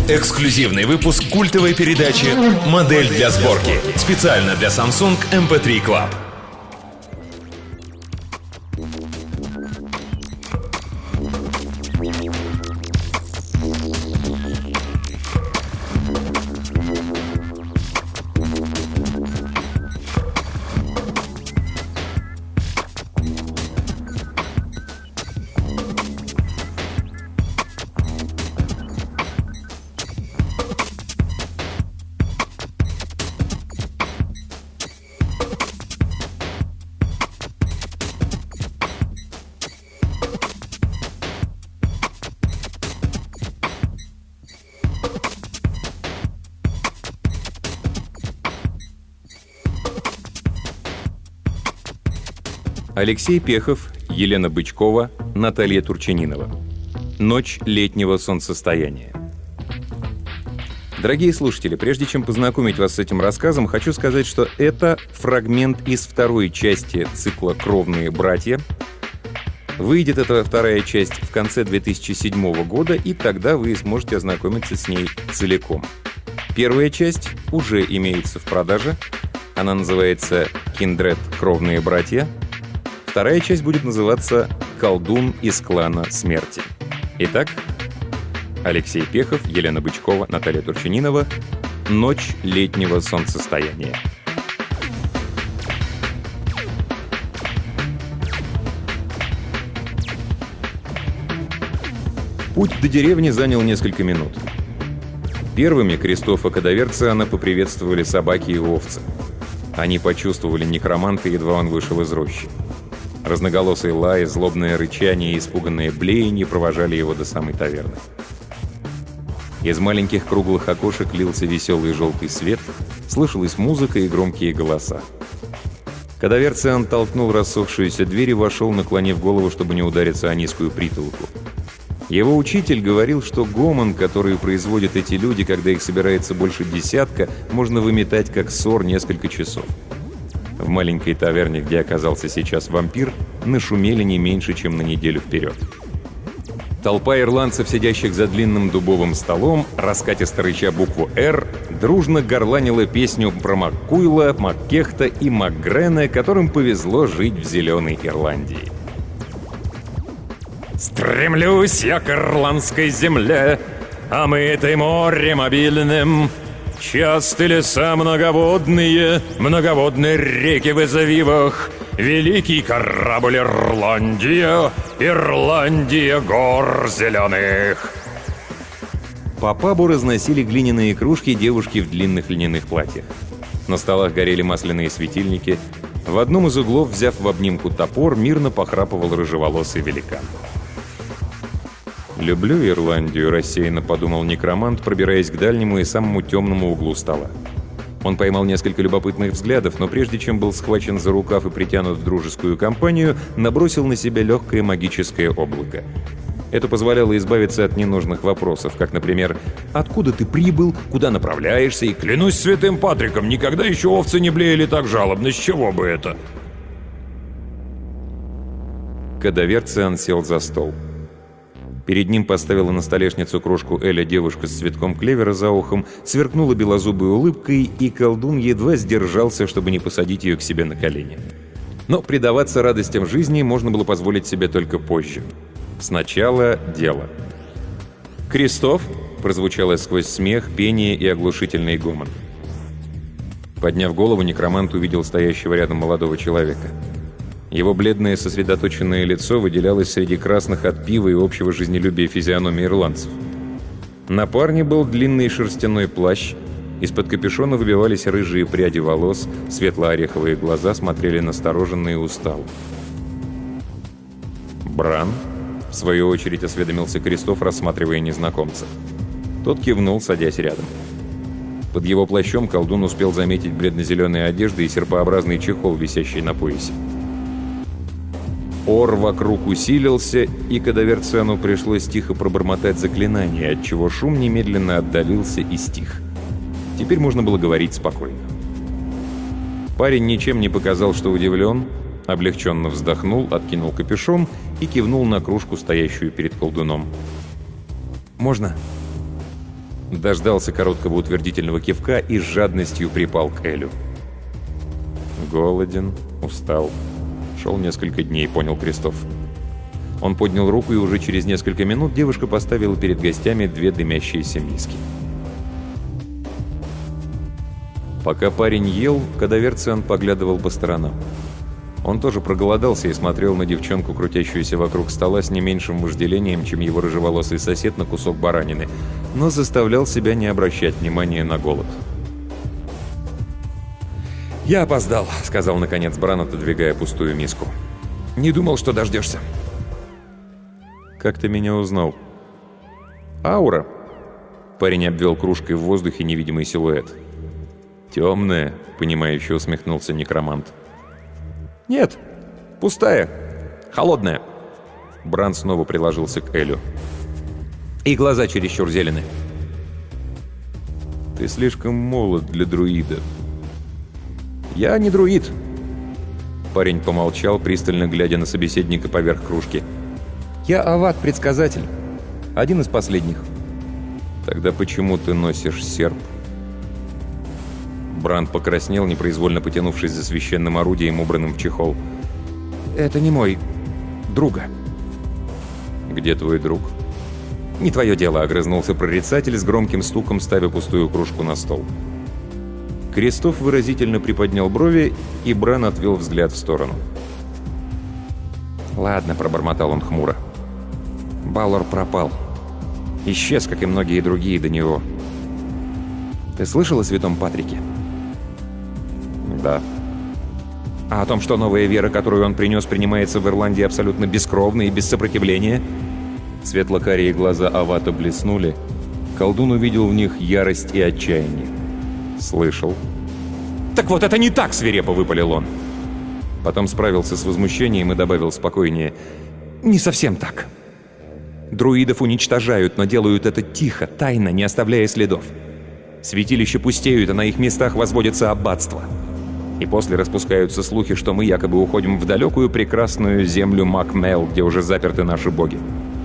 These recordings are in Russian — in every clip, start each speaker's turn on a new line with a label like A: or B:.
A: Эксклюзивный выпуск культовой передачи «Модель для сборки». Специально для Samsung MP3 Club.
B: Алексей Пехов, Елена Бычкова, Наталья Турчининова. Ночь летнего солнцестояния. Дорогие слушатели, прежде чем познакомить вас с этим рассказом, хочу сказать, что это фрагмент из второй части цикла «Кровные братья». Выйдет эта вторая часть в конце 2007 года, и тогда вы сможете ознакомиться с ней целиком. Первая часть уже имеется в продаже. Она называется «Киндред. Кровные братья». Вторая часть будет называться «Колдун из клана смерти». Итак, Алексей Пехов, Елена Бычкова, Наталья Турчининова. «Ночь летнего солнцестояния». Путь до деревни занял несколько минут. Первыми Кристофа Кадаверциана поприветствовали собаки и овцы. Они почувствовали некроманта, едва он вышел из рощи. Разноголосый лай, злобное рычание и испуганные блеяния провожали его до самой таверны. Из маленьких круглых окошек лился веселый желтый свет, слышалась музыка и громкие голоса. Кадаверциан толкнул рассохшуюся дверь и вошел, наклонив голову, чтобы не удариться о низкую притолоку. Его учитель говорил, что гомон, который производят эти люди, когда их собирается больше десятка, можно выметать как ссор несколько часов. В маленькой таверне, где оказался сейчас вампир, нашумели не меньше, чем на неделю вперед. Толпа ирландцев, сидящих за длинным дубовым столом, раскатисто рыча букву «Р», дружно горланила песню про Маккуйла, Маккехта и Макгрена, которым повезло жить в зеленой Ирландии. «Стремлюсь я к ирландской земле, омытой морем обильным. Часты леса многоводные, многоводные реки в изавивах, великий корабль Ирландия, Ирландия гор зеленых». По пабу разносили глиняные кружки девушки в длинных льняных платьях. На столах горели масляные светильники. В одном из углов, взяв в обнимку топор, мирно похрапывал рыжеволосый великан. «Люблю Ирландию», — рассеянно подумал некромант, пробираясь к дальнему и самому темному углу стола. Он поймал несколько любопытных взглядов, но прежде чем был схвачен за рукав и притянут в дружескую компанию, набросил на себя легкое магическое облако. Это позволяло избавиться от ненужных вопросов, как, например, «Откуда ты прибыл? Куда направляешься?» и «Клянусь святым Патриком, никогда еще овцы не блеяли так жалобно, с чего бы это?» Кадаверциан сел за стол. Перед ним поставила на столешницу кружку Эля девушка с цветком клевера за ухом, сверкнула белозубой улыбкой, и колдун едва сдержался, чтобы не посадить ее к себе на колени. Но предаваться радостям жизни можно было позволить себе только позже. Сначала дело. «Кристоф?» — прозвучало сквозь смех, пение и оглушительный гомон. Подняв голову, некромант увидел стоящего рядом молодого человека. Его бледное сосредоточенное лицо выделялось среди красных от пива и общего жизнелюбия физиономии ирландцев. На парне был длинный шерстяной плащ, из-под капюшона выбивались рыжие пряди волос, светло-ореховые глаза смотрели настороженно и устало. «Бран?» — в свою очередь осведомился Кристоф, рассматривая незнакомца. Тот кивнул, садясь рядом. Под его плащом колдун успел заметить бледно-зеленые одежды и серпообразный чехол, висящий на поясе. Ор вокруг усилился, и Кадаверциану пришлось тихо пробормотать заклинание, отчего шум немедленно отдалился и стих. Теперь можно было говорить спокойно. Парень ничем не показал, что удивлен, облегченно вздохнул, откинул капюшон и кивнул на кружку, стоящую перед колдуном. «Можно?» Дождался короткого утвердительного кивка и с жадностью припал к Элю. Голоден, устал. Шел несколько дней, понял Кристоф. Он поднял руку, и уже через несколько минут девушка поставила перед гостями 2 дымящиеся миски. Пока парень ел, Кадаверциан поглядывал по сторонам. Он тоже проголодался и смотрел на девчонку, крутящуюся вокруг стола с не меньшим вожделением, чем его рыжеволосый сосед на кусок баранины, но заставлял себя не обращать внимания на голод. «Я опоздал», — сказал наконец Бран, отодвигая пустую миску. «Не думал, что дождешься». «Как ты меня узнал?» «Аура». Парень обвел кружкой в воздухе невидимый силуэт. «Темная», — понимающе усмехнулся некромант. «Нет, пустая, холодная». Бран снова приложился к Элю. «И глаза чересчур зеленые». «Ты слишком молод для друида». «Я не друид». Парень помолчал, пристально глядя на собеседника поверх кружки. «Я ават-предсказатель. Один из последних». «Тогда почему ты носишь серп?» Бранд покраснел, непроизвольно потянувшись за священным орудием, убранным в чехол. «Это не мой. Друга». «Где твой друг?» «Не твое дело», — огрызнулся прорицатель с громким стуком, ставя пустую кружку на стол. Кристоф выразительно приподнял брови, и Бран отвел взгляд в сторону. «Ладно», — пробормотал он хмуро. «Баллор пропал. Исчез, как и многие другие до него. Ты слышал о святом Патрике?» «Да». «А о том, что новая вера, которую он принес, принимается в Ирландии абсолютно бескровно и без сопротивления?» Светло-карие глаза Авата блеснули. Колдун увидел в них ярость и отчаяние. «Слышал». «Так вот это не так!» — свирепо выпалил он. Потом справился с возмущением и добавил спокойнее. «Не совсем так. Друидов уничтожают, но делают это тихо, тайно, не оставляя следов. Святилища пустеют, а на их местах возводятся аббатства. И после распускаются слухи, что мы якобы уходим в далекую прекрасную землю Макмел, где уже заперты наши боги».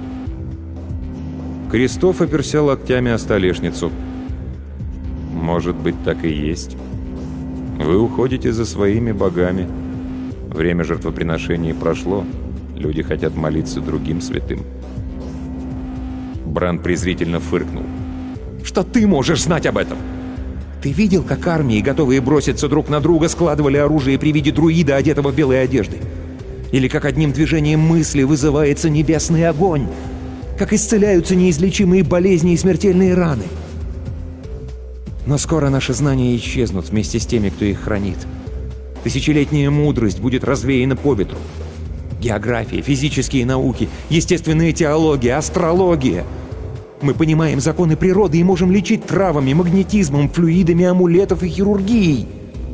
B: Кристоф оперся локтями о столешницу. «Может быть, так и есть. Вы уходите за своими богами. Время жертвоприношений прошло. Люди хотят молиться другим святым». Бран презрительно фыркнул. «Что ты можешь знать об этом? Ты видел, как армии, готовые броситься друг на друга, складывали оружие при виде друида, одетого в белой одежды? Или как одним движением мысли вызывается небесный огонь? Как исцеляются неизлечимые болезни и смертельные раны? Но скоро наши знания исчезнут вместе с теми, кто их хранит. Тысячелетняя мудрость будет развеяна по ветру. География, физические науки, естественная теология, астрология. Мы понимаем законы природы и можем лечить травами, магнетизмом, флюидами амулетов и хирургией.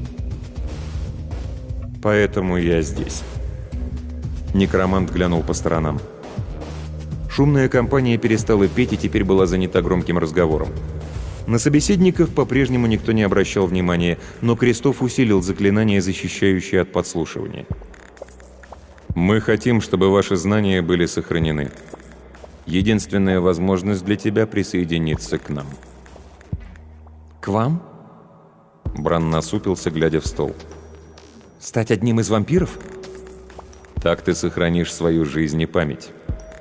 B: Поэтому я здесь». Некромант глянул по сторонам. Шумная компания перестала петь и теперь была занята громким разговором. На собеседников по-прежнему никто не обращал внимания, но Кристоф усилил заклинание, защищающее от подслушивания. «Мы хотим, чтобы ваши знания были сохранены. Единственная возможность для тебя — присоединиться к нам». «К вам?» Бран насупился, глядя в стол. «Стать одним из вампиров?» «Так ты сохранишь свою жизнь и память».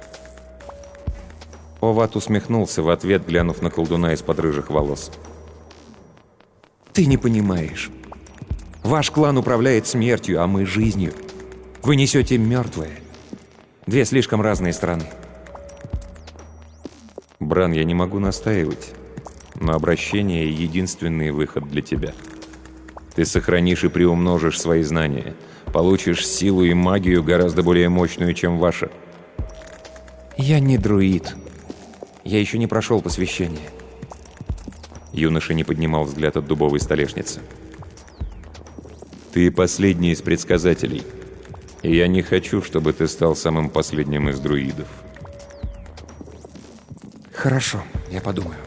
B: Оват усмехнулся в ответ, глянув на колдуна из-под рыжих волос. «Ты не понимаешь. Ваш клан управляет смертью, а мы — жизнью. Вы несете мертвое. 2 слишком разные страны». «Бран, я не могу настаивать, но обращение — единственный выход для тебя. Ты сохранишь и приумножишь свои знания, получишь силу и магию гораздо более мощную, чем ваша». «Я не друид. Я еще не прошел посвящение». Юноша не поднимал взгляд от дубовой столешницы. «Ты последний из предсказателей, и я не хочу, чтобы ты стал самым последним из друидов». «Хорошо, я подумаю».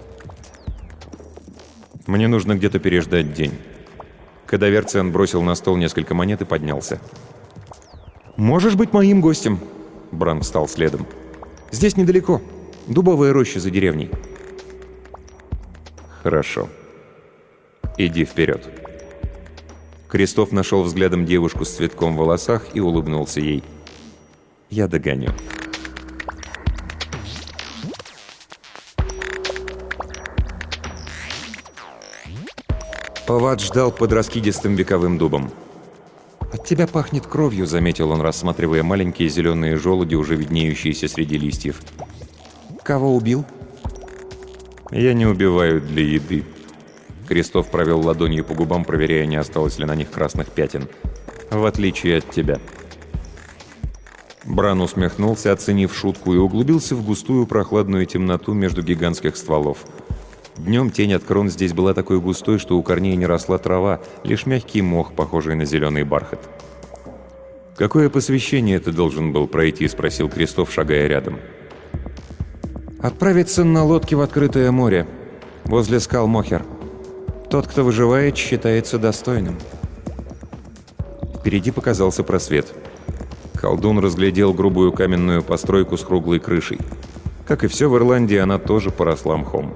B: «Мне нужно где-то переждать день». Кадаверциан бросил на стол несколько монет и поднялся. «Можешь быть моим гостем?» Бран встал следом. «Здесь недалеко. Дубовая роща за деревней». Хорошо. Иди вперед. Кристоф нашел взглядом девушку с цветком в волосах и улыбнулся ей. Я догоню. Пават ждал под раскидистым вековым дубом. «От тебя пахнет кровью», — заметил он, рассматривая маленькие зеленые желуди, уже виднеющиеся среди листьев. «Кого убил?» «Я не убиваю для еды». Кристоф провел ладонью по губам, проверяя, не осталось ли на них красных пятен. «В отличие от тебя». Бран усмехнулся, оценив шутку, и углубился в густую прохладную темноту между гигантских стволов. Днем тень от крон здесь была такой густой, что у корней не росла трава, лишь мягкий мох, похожий на зеленый бархат. «Какое посвящение ты должен был пройти?» — спросил Кристоф, шагая рядом. «Отправиться на лодке в открытое море, возле скал Мохер. Тот, кто выживает, считается достойным». Впереди показался просвет. Колдун разглядел грубую каменную постройку с круглой крышей. Как и все в Ирландии, она тоже поросла мхом.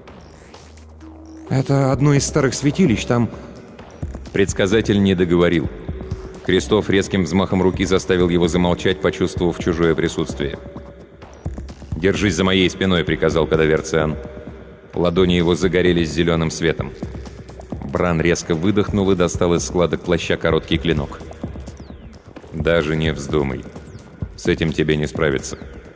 B: «Это одно из старых святилищ, там...» Предсказатель не договорил. Кристоф резким взмахом руки заставил его замолчать, почувствовав чужое присутствие. «Держись за моей спиной», — приказал Кадаверциан. Ладони его загорелись зеленым светом. Бран резко выдохнул и достал из складок плаща короткий клинок. «Даже не вздумай. С этим тебе не справиться».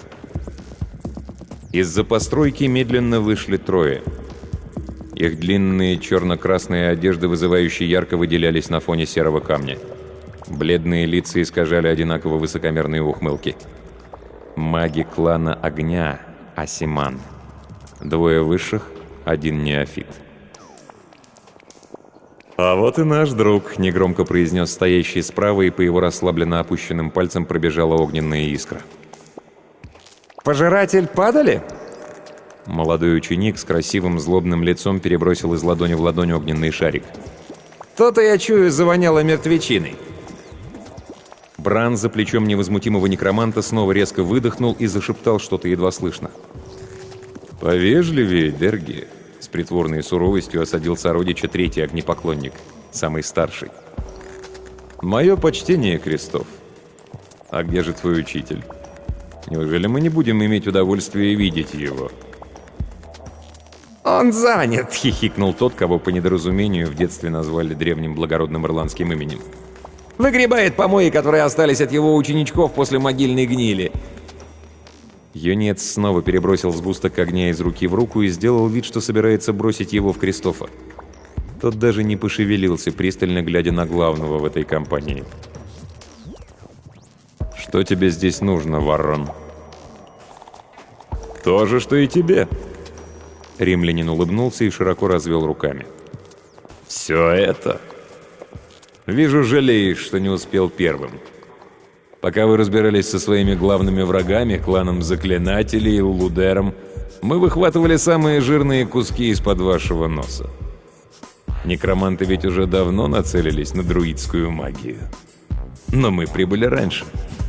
B: Из-за постройки медленно вышли трое. Их длинные черно-красные одежды вызывающе ярко выделялись на фоне серого камня. Бледные лица искажали одинаково высокомерные ухмылки. Маги клана Огня, Асиман. Двое высших, один неофит. «А вот и наш друг», — негромко произнес стоящий справа, и по его расслабленно опущенным пальцам пробежала огненная искра.
C: «Пожиратель падали?»
B: Молодой ученик с красивым злобным лицом перебросил из ладони в ладонь огненный шарик.
C: «То-то, я чую, завоняло мертвечиной».
B: Бран за плечом невозмутимого некроманта снова резко выдохнул и зашептал что-то едва слышно. «Повежливее, Дерги», — с притворной суровостью осадил сородича третий огнепоклонник, самый старший. «Мое почтение, Кристоф. А где же твой учитель? Неужели мы не будем иметь удовольствия видеть его?»
C: «Он занят!» —
B: хихикнул тот, кого по недоразумению в детстве назвали древним благородным ирландским именем.
C: «Выгребает помои, которые остались от его ученичков после могильной гнили».
B: Юнец снова перебросил сгусток огня из руки в руку и сделал вид, что собирается бросить его в Кристофа. Тот даже не пошевелился, пристально глядя на главного в этой компании. «Что тебе здесь нужно, Варрон?» «То же, что и тебе». Римлянин улыбнулся и широко развел руками. «Все это? Вижу, жалеешь, что не успел первым. Пока вы разбирались со своими главными врагами, кланом Заклинателей и Лудером, мы выхватывали самые жирные куски из-под вашего носа. Некроманты ведь уже давно нацелились на друидскую магию. Но мы прибыли раньше».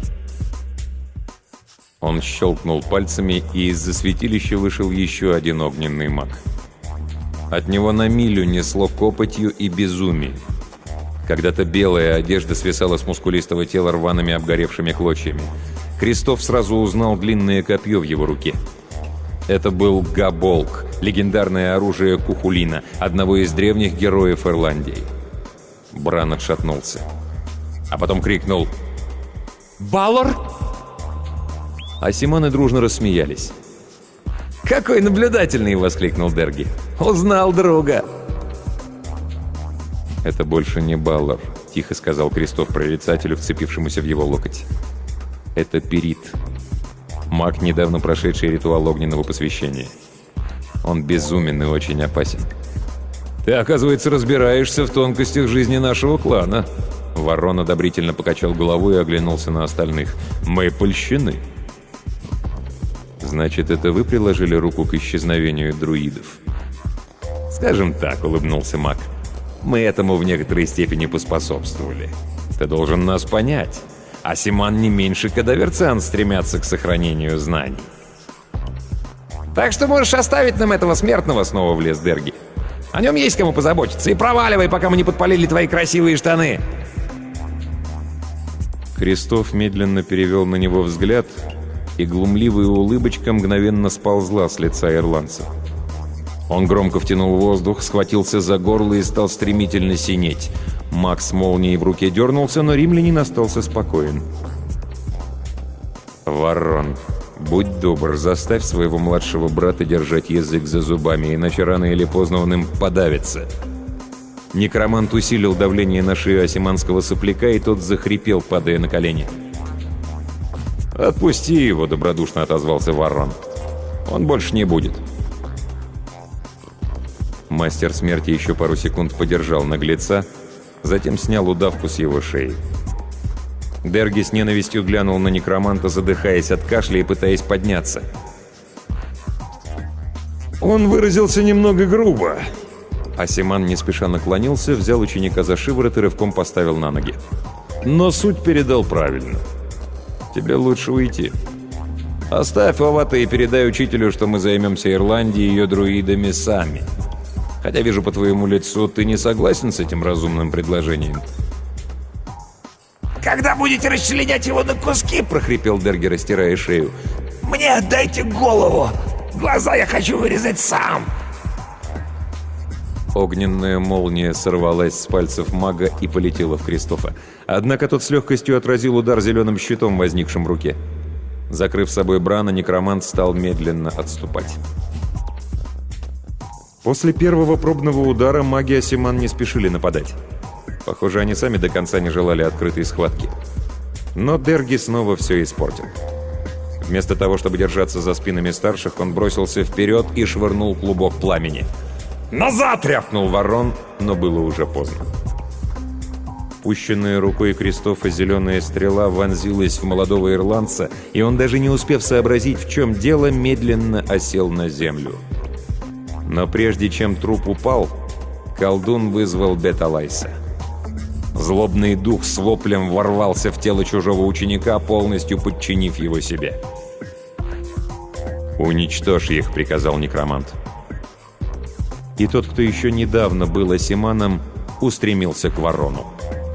B: Он щелкнул пальцами, и из-за святилища вышел еще один огненный маг. От него на милю несло копотью и безумием. Когда-то белая одежда свисала с мускулистого тела рваными обгоревшими клочьями. Кристоф сразу узнал длинное копье в его руке. Это был Габолк, легендарное оружие Кухулина, одного из древних героев Ирландии. Бран отшатнулся. А потом крикнул «Баллар!». Асиманы дружно рассмеялись.
C: «Какой наблюдательный!» — воскликнул Дерги. «Узнал друга!»
B: «Это больше не Баллар», — тихо сказал Кристоф прорицателю, вцепившемуся в его локоть. «Это Перит, маг, недавно прошедший ритуал огненного посвящения. Он безумен и очень опасен». «Ты, оказывается, разбираешься в тонкостях жизни нашего клана». Ворон одобрительно покачал головой и оглянулся на остальных. «Мы польщены». «Значит, это вы приложили руку к исчезновению друидов?» «Скажем так», — улыбнулся маг. «Мы этому в некоторой степени поспособствовали. Ты должен нас понять. Асиман не меньше Кадаверциан стремятся к сохранению знаний».
C: «Так что можешь оставить нам этого смертного», — снова влез Дерги. О нем есть кому позаботиться. И проваливай, пока мы не подпалили твои красивые штаны!»
B: Крестов медленно перевел на него взгляд, и глумливая улыбочка мгновенно сползла с лица ирландца. Он громко втянул воздух, схватился за горло и стал стремительно синеть. Маг с молнией в руке дернулся, но римлянин остался спокоен. «Варрон, будь добр, заставь своего младшего брата держать язык за зубами, иначе рано или поздно он им подавится». Некромант усилил давление на шею осиманского сопляка, и тот захрипел, падая на колени. «Отпусти его», — добродушно отозвался Варрон. «Он больше не будет». Мастер смерти еще пару секунд подержал наглеца, затем снял удавку с его шеи. Дерги с ненавистью глянул на некроманта, задыхаясь от кашля и пытаясь подняться. «Он выразился немного грубо». Асиман не спеша наклонился, взял ученика за шиворот и рывком поставил на ноги. «Но суть передал правильно. Тебе лучше уйти. Оставь Овата и передай учителю, что мы займемся Ирландией и ее друидами сами. Хотя вижу по твоему лицу, ты не согласен с этим разумным предложением».
D: «Когда будете расчленять его на куски?» —
B: прохрипел Дерги, растирая шею.
D: «Мне отдайте голову! Глаза я хочу вырезать сам!»
B: Огненная молния сорвалась с пальцев мага и полетела в Кристофа. Однако тот с легкостью отразил удар зеленым щитом, возникшим в руке. Закрыв собой Брана, некромант стал медленно отступать. После первого пробного удара маги Асиман не спешили нападать. Похоже, они сами до конца не желали открытой схватки. Но Дерги снова все испортил. Вместо того, чтобы держаться за спинами старших, он бросился вперед и швырнул клубок пламени. «Назад!» — рявкнул Варрон, но было уже поздно. Пущенная рукой Кристофа зеленая стрела вонзилась в молодого ирландца, и он, даже не успев сообразить, в чем дело, медленно осел на землю. Но прежде чем труп упал, колдун вызвал Беталайса. Злобный дух с воплем ворвался в тело чужого ученика, полностью подчинив его себе. «Уничтожь их», — приказал некромант. И тот, кто еще недавно был Асиманом, устремился к Варрону.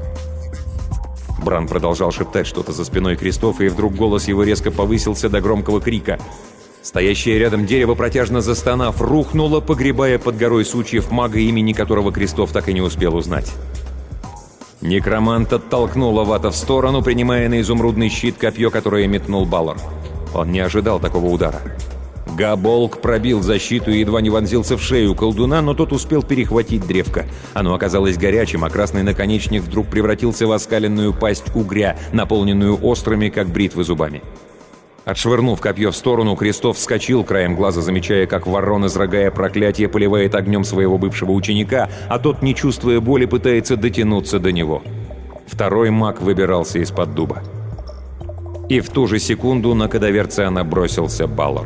B: Бран продолжал шептать что-то за спиной Кристофа, и вдруг голос его резко повысился до громкого крика. Стоящее рядом дерево, протяжно застонав, рухнуло, погребая под горой сучьев мага, имени которого Кристоф так и не успел узнать. Некромант оттолкнул Овата в сторону, принимая на изумрудный щит копье, которое метнул Балор. Он не ожидал такого удара. Габолк пробил защиту и едва не вонзился в шею колдуна, но тот успел перехватить древко. Оно оказалось горячим, а красный наконечник вдруг превратился в оскаленную пасть угря, наполненную острыми, как бритвы, зубами. Отшвырнув копье в сторону, Кристоф вскочил, краем глаза замечая, как Варрон, изрыгая проклятие, поливает огнем своего бывшего ученика, а тот, не чувствуя боли, пытается дотянуться до него. Второй маг выбирался из-под дуба. И в ту же секунду на кадаверца набросился Балор.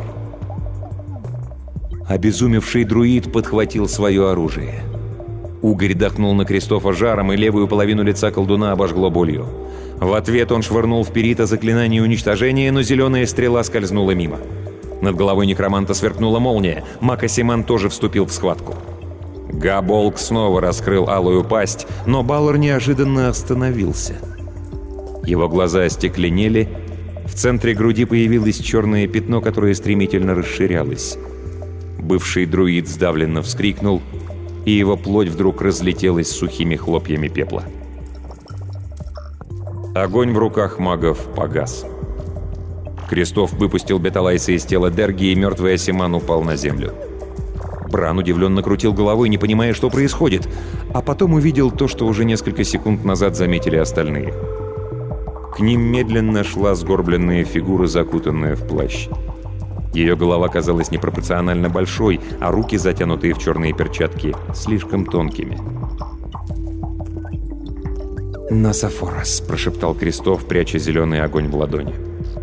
B: Обезумевший друид подхватил свое оружие. Угорь дохнул на Кристофа жаром, и левую половину лица колдуна обожгло болью. В ответ он швырнул в Перита заклинание уничтожения, но зеленая стрела скользнула мимо. Над головой некроманта сверкнула молния. Маг Асиман тоже вступил в схватку. Габолк снова раскрыл алую пасть, но Балор неожиданно остановился. Его глаза остекленели, в центре груди появилось черное пятно, которое стремительно расширялось. Бывший друид сдавленно вскрикнул, и его плоть вдруг разлетелась сухими хлопьями пепла. Огонь в руках магов погас. Кристоф выпустил Беталайса из тела Дерги, и мертвый Асиман упал на землю. Бран удивленно крутил головой, не понимая, что происходит, а потом увидел то, что уже несколько секунд назад заметили остальные. К ним медленно шла сгорбленная фигура, закутанная в плащ. Ее голова казалась непропорционально большой, а руки, затянутые в черные перчатки, слишком тонкими. «Насафорос», — прошептал Кристоф, пряча зеленый огонь в ладони.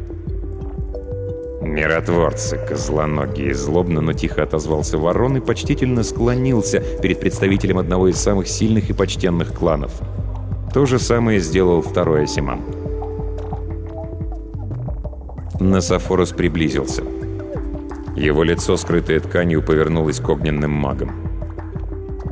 B: «Миротворцы, козлоногие!» — злобно, но тихо отозвался Варрон и почтительно склонился перед представителем одного из самых сильных и почтенных кланов. То же самое сделал второй Асиман. Насафорос приблизился. Его лицо, скрытое тканью, повернулось к огненным магам.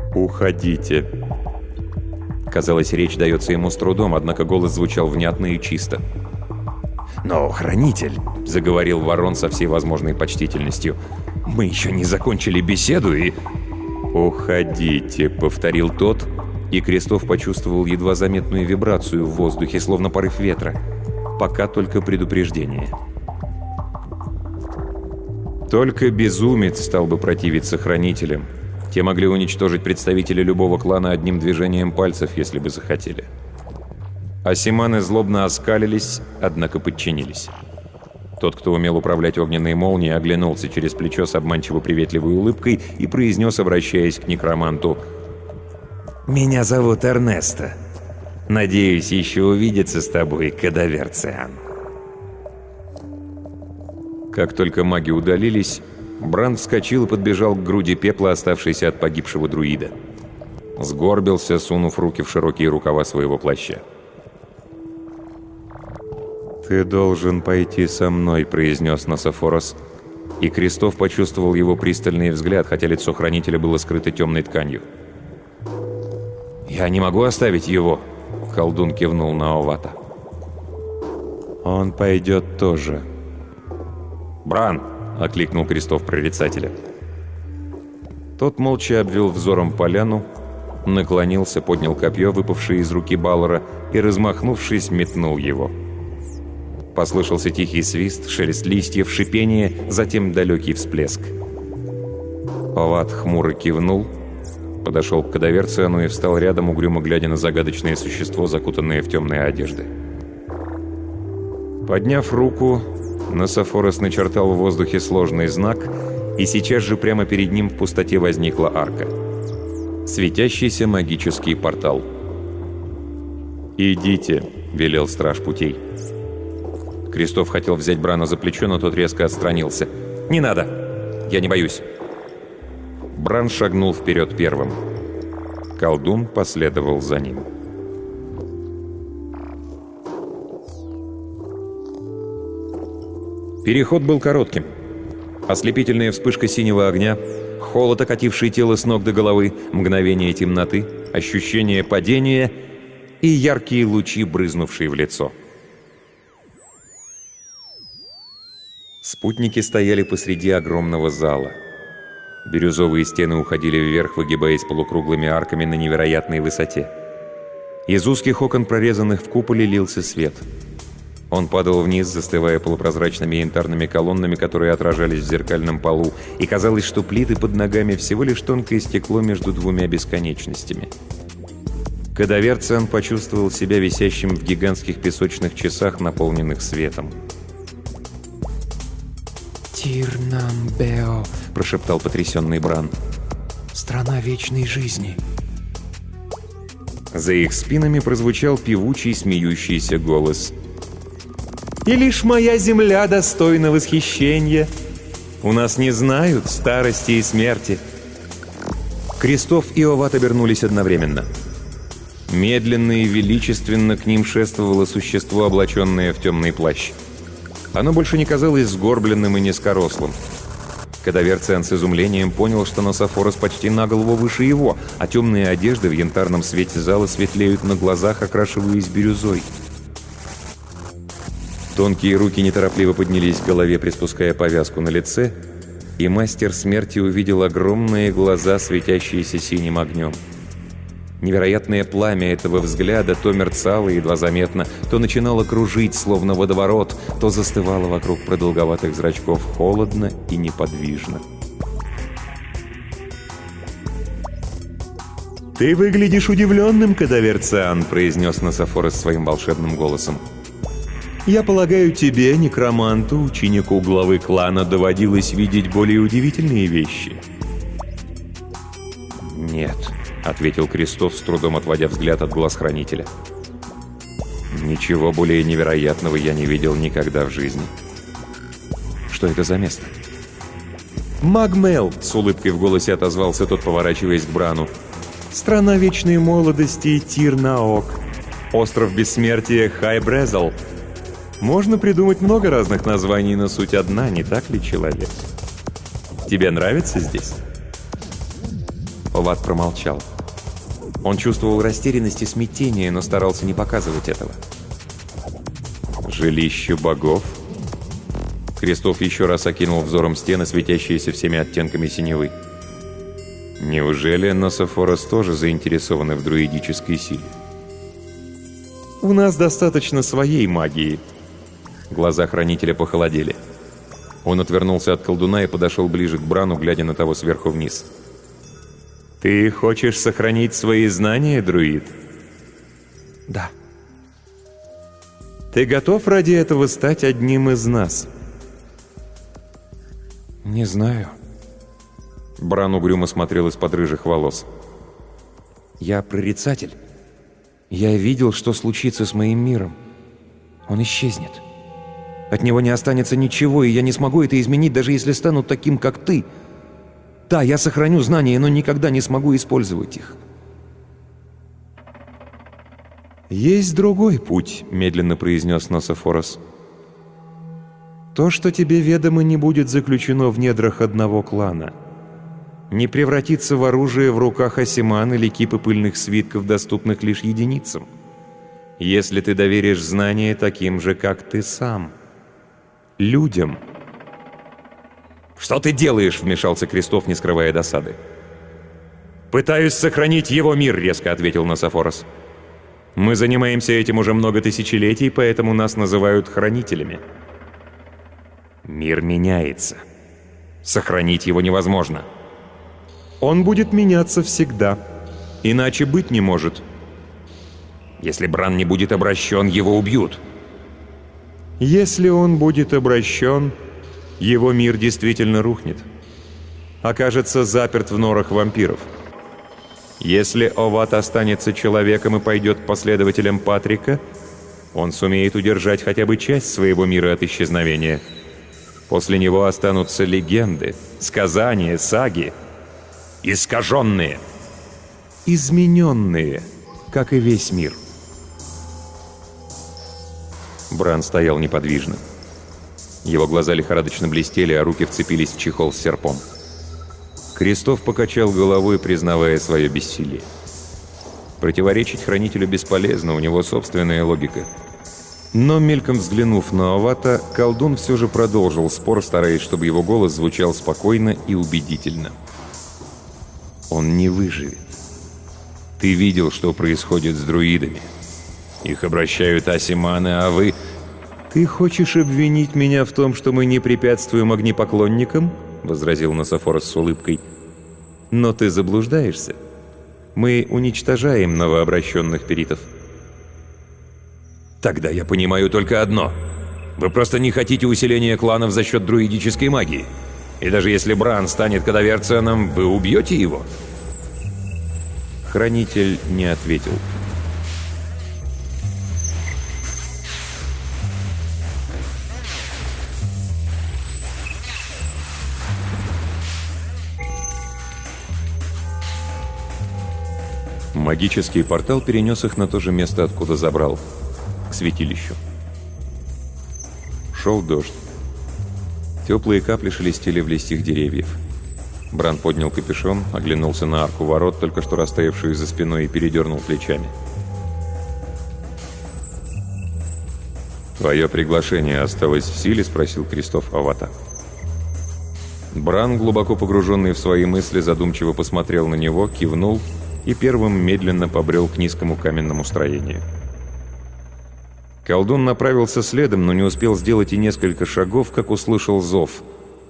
B: «Уходите». Казалось, речь дается ему с трудом, однако голос звучал внятно и чисто. «Но, хранитель», — заговорил ворон со всей возможной почтительностью, — «мы еще не закончили беседу и...» «Уходите», — повторил тот, и Крестов почувствовал едва заметную вибрацию в воздухе, словно порыв ветра. Пока только предупреждение. Только безумец стал бы противиться хранителям. Те могли уничтожить представителей любого клана одним движением пальцев, если бы захотели. Асиманы злобно оскалились, однако подчинились. Тот, кто умел управлять огненной молнией, оглянулся через плечо с обманчиво приветливой улыбкой и произнес, обращаясь к некроманту: «Меня зовут Эрнесто. Надеюсь, еще увидеться с тобой, кадавер Циан». Как только маги удалились, Бран вскочил и подбежал к груди пепла, оставшейся от погибшего друида. Сгорбился, сунув руки в широкие рукава своего плаща. «Ты должен пойти со мной», — произнес Нософорос, и Крестов почувствовал его пристальный взгляд, хотя лицо хранителя было скрыто темной тканью. «Я не могу оставить его», — колдун кивнул на Овата. «Он пойдет тоже». «Бран!» — окликнул Крестов прорицателя. Тот молча обвел взором поляну, наклонился, поднял копье, выпавшее из руки Баллора, и, размахнувшись, метнул его. Послышался тихий свист, шелест листьев, шипение, затем далекий всплеск. Оват хмуро кивнул, подошел к кадавер Циану и встал рядом, угрюмо глядя на загадочное существо, закутанное в темные одежды. Подняв руку, Нософорос начертал в воздухе сложный знак, и сейчас же прямо перед ним в пустоте возникла арка. Светящийся магический портал. «Идите», — велел страж путей. Крестов хотел взять Брана за плечо, но тот резко отстранился. «Не надо! Я не боюсь!» Бран шагнул вперед первым. Колдун последовал за ним. Переход был коротким. Ослепительная вспышка синего огня, холод, окативший тело с ног до головы, мгновение темноты, ощущение падения и яркие лучи, брызнувшие в лицо. Спутники стояли посреди огромного зала. Бирюзовые стены уходили вверх, выгибаясь полукруглыми арками на невероятной высоте. Из узких окон, прорезанных в куполе, лился свет. Он падал вниз, застывая полупрозрачными янтарными колоннами, которые отражались в зеркальном полу, и казалось, что плиты под ногами всего лишь тонкое стекло между двумя бесконечностями. Кадавер Циан почувствовал себя висящим в гигантских песочных часах, наполненных светом.
E: «Тир-нам-бео», — прошептал потрясенный Бран. «Страна вечной жизни».
B: За их спинами прозвучал певучий, смеющийся голос. «И лишь моя земля достойна восхищения. У нас не знают старости и смерти». Крестов и Оват обернулись одновременно. Медленно и величественно к ним шествовало существо, облаченное в темный плащ. Оно больше не казалось сгорбленным и низкорослым. Кадавер Циан с изумлением понял, что Нософорос почти на голову выше его, а темные одежды в янтарном свете зала светлеют на глазах, окрашиваясь бирюзой. Тонкие руки неторопливо поднялись к голове, приспуская повязку на лице, и мастер смерти увидел огромные глаза, светящиеся синим огнем. Невероятное пламя этого взгляда то мерцало едва заметно, то начинало кружить, словно водоворот, то застывало вокруг продолговатых зрачков холодно и неподвижно. «Ты выглядишь удивленным, Кадавер Циан», — произнес Нософорос своим волшебным голосом. «Я полагаю, тебе, некроманту, ученику главы клана, доводилось видеть более удивительные вещи». «Нет», — ответил Крестов, с трудом отводя взгляд от глаз хранителя. «Ничего более невероятного я не видел никогда в жизни». «Что это за место?» «Магмел», — с улыбкой в голосе отозвался тот, поворачиваясь к Брану. «Страна вечной молодости Тир-Наок. Остров бессмертия Хай-Брезал. Можно придумать много разных названий, но суть одна, не так ли, человек? Тебе нравится здесь?» Оват промолчал. Он чувствовал растерянность и смятение, но старался не показывать этого. «Жилище богов?» Крестов еще раз окинул взором стены, светящиеся всеми оттенками синевы. Неужели Нософорос тоже заинтересованы в друидической силе? «У нас достаточно своей магии». Глаза хранителя похолодели. Он отвернулся от колдуна и подошел ближе к Брану, глядя на того сверху вниз. «Ты хочешь сохранить свои знания, друид?»
E: Да.
B: «Ты готов ради этого стать одним из нас?»
E: Не знаю.
B: Бран угрюмо смотрел из-под рыжих волос.
E: Я прорицатель. Я видел, что случится с моим миром. Он исчезнет. От него не останется ничего, и я не смогу это изменить, даже если стану таким, как ты. Да, я сохраню знания, но никогда не смогу использовать их.
B: «Есть другой путь», — медленно произнес Нософорос. «То, что тебе ведомо, не будет заключено в недрах одного клана. Не превратится в оружие в руках Асиман или кипы пыльных свитков, доступных лишь единицам. Если ты доверишь знания таким же, как ты сам. Людям». «Что ты делаешь?» — вмешался Крестов, не скрывая досады. «Пытаюсь сохранить его мир», — резко ответил Нософорос. «Мы занимаемся этим уже много тысячелетий, поэтому нас называют хранителями. Мир меняется. Сохранить его невозможно. Он будет меняться всегда. Иначе быть не может. Если Бран не будет обращен, его убьют. Если он будет обращен, его мир действительно рухнет. Окажется заперт в норах вампиров. Если Оват останется человеком и пойдет последователем Патрика, он сумеет удержать хотя бы часть своего мира от исчезновения. После него останутся легенды, сказания, саги. Искаженные. Измененные, как и весь мир». Бран стоял неподвижно. Его глаза лихорадочно блестели, а руки вцепились в чехол с серпом. Крестов покачал головой, признавая свое бессилие. Противоречить хранителю бесполезно, у него собственная логика. Но, мельком взглянув на Овата, колдун все же продолжил спор, стараясь, чтобы его голос звучал спокойно и убедительно. «Он не выживет. Ты видел, что происходит с друидами. Их обращают асиманы, а вы...» «Ты хочешь обвинить меня в том, что мы не препятствуем огнепоклонникам?» — возразил Нософорос с улыбкой. «Но ты заблуждаешься. Мы уничтожаем новообращенных перитов». «Тогда я понимаю только одно. Вы просто не хотите усиления кланов за счет друидической магии. И даже если Бран станет кадаверцианом, вы убьете его?» Хранитель не ответил. Магический портал перенес их на то же место, откуда забрал. К святилищу. Шел дождь. Теплые капли шелестели в листьях деревьев. Бран поднял капюшон, оглянулся на арку ворот, только что растаявшую за спиной, и передернул плечами. «Твое приглашение осталось в силе?» — спросил Крестов Овата. Бран, глубоко погруженный в свои мысли, задумчиво посмотрел на него, кивнул и первым медленно побрел к низкому каменному строению. Колдун направился следом, но не успел сделать и несколько шагов, как услышал зов.